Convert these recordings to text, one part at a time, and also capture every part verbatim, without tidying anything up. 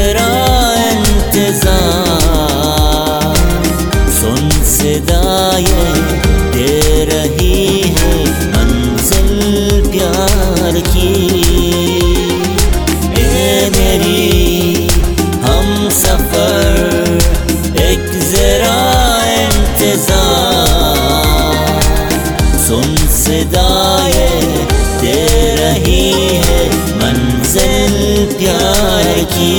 तेरा इंतजार, सुन सदाए दे रही है मंजिल प्यार की। ए मेरी हम सफर एक जरा इंतजार, सुन सदाए दे रही है मंजिल प्यार की।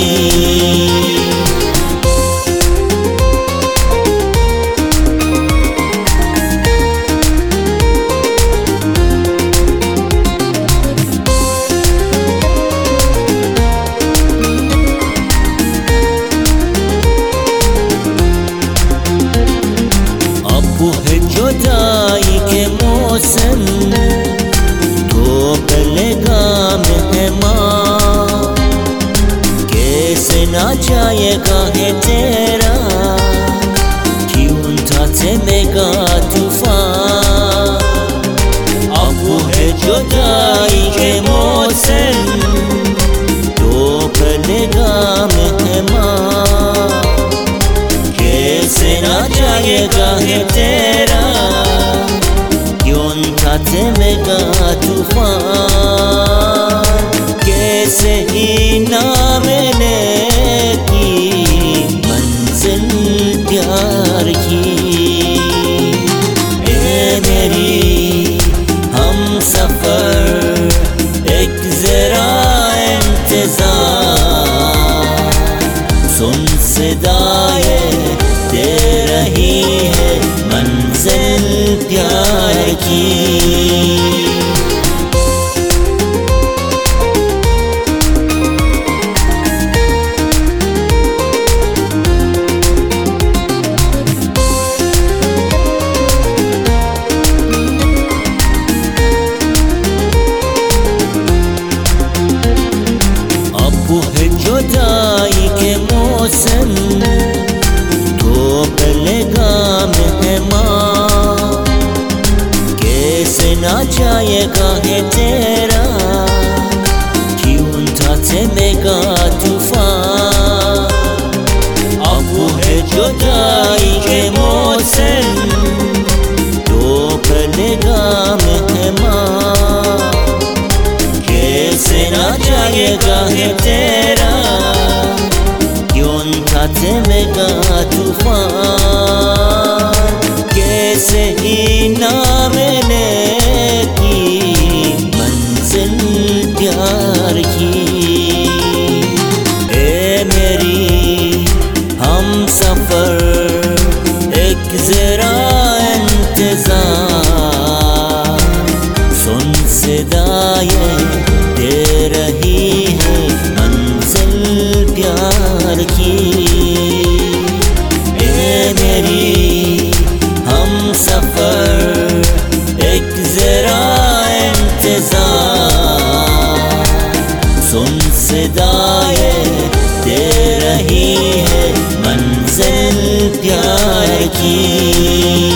अब है जुदाई के मौसम, धूप लगाम है माँ, कैसे ना जाएगा है तेरा, क्यों था थमेगा तूफान। अब है जुदाई के मौसम, धूप लगाम है माँ, कैसे ना जाएगा है तेरा, क्यों था थमेगा तूफान। कैसे ही ना मैंने की मंजिल प्यार की। ए मेरी हम सफर एक जरा इंतजार, सुन सदाए दे रही है मंजिल प्यार की। अब है जुदाई के मौसम, धूप लगाम है माँ, कैसे ना जाएगा है तेरा, क्यों था थमेगा तूफान। अब है जुदाई के मौसम, धूप लगाम है माँ, कैसे ना जाएगा है तेरा, क्यों था थमेगा तूफान। कैसे ही ना मैंने की मंजिल प्यार की। ए मेरी हम सफर एक जरा इंतजार, सुन सदाए दे रही है मंजिल प्यार की। ए मेरी हम सफर एक जरा इंतजार, सुन सदाए दे रही है मंजिल प्यार की।